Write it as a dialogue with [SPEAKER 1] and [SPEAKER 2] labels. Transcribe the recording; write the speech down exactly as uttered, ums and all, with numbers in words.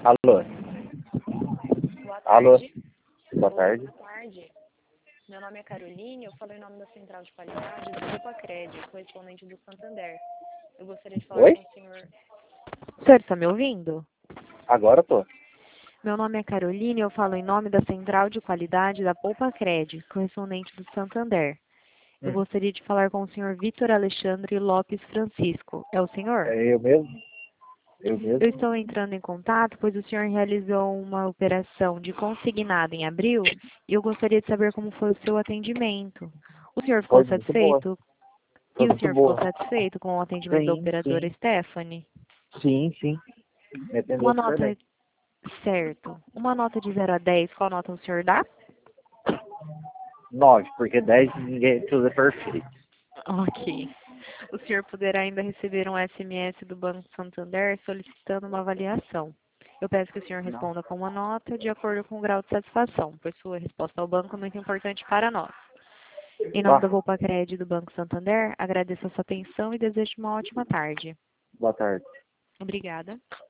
[SPEAKER 1] Alô?
[SPEAKER 2] Boa
[SPEAKER 1] Alô?
[SPEAKER 2] tarde.
[SPEAKER 1] Boa tarde.
[SPEAKER 2] Boa tarde. Meu nome é Caroline, eu falo em nome da Central de Qualidade do Grupo Acred, correspondente do Santander. Eu gostaria de falar
[SPEAKER 1] Oi?
[SPEAKER 2] com o senhor... O senhor está me ouvindo?
[SPEAKER 1] Agora tô.
[SPEAKER 2] Meu nome é Caroline, eu falo em nome da Central de Qualidade da Poupa Cred, correspondente do Santander. Eu
[SPEAKER 1] Hum.
[SPEAKER 2] gostaria de falar com o senhor Vitor Alexandre Lopes Francisco. É o senhor?
[SPEAKER 1] É eu mesmo? Eu mesmo?
[SPEAKER 2] Eu estou entrando em contato, pois o senhor realizou uma operação de consignado em abril e eu gostaria de saber como foi o seu atendimento. O senhor ficou
[SPEAKER 1] Foi muito boa.
[SPEAKER 2] satisfeito?
[SPEAKER 1] Foi
[SPEAKER 2] E o
[SPEAKER 1] muito
[SPEAKER 2] senhor ficou
[SPEAKER 1] boa.
[SPEAKER 2] satisfeito com o atendimento da
[SPEAKER 1] Sim,
[SPEAKER 2] operadora
[SPEAKER 1] sim.
[SPEAKER 2] Stephanie?
[SPEAKER 1] Sim, sim. Me atendeu
[SPEAKER 2] Uma
[SPEAKER 1] super
[SPEAKER 2] nota,
[SPEAKER 1] bem.
[SPEAKER 2] certo. Uma nota de zero a dez, qual nota o senhor dá?
[SPEAKER 1] Nove, porque dez ninguém tudo é perfeito.
[SPEAKER 2] Ok. O senhor poderá ainda receber um S M S do Banco Santander solicitando uma avaliação. Eu peço que o senhor
[SPEAKER 1] Não.
[SPEAKER 2] responda com uma nota de acordo com o grau de satisfação, pois sua resposta ao banco é muito importante para nós. Em nome
[SPEAKER 1] Tá.
[SPEAKER 2] da Poupa Cred do Banco Santander, agradeço a sua atenção e desejo uma ótima tarde.
[SPEAKER 1] Boa tarde.
[SPEAKER 2] Obrigada.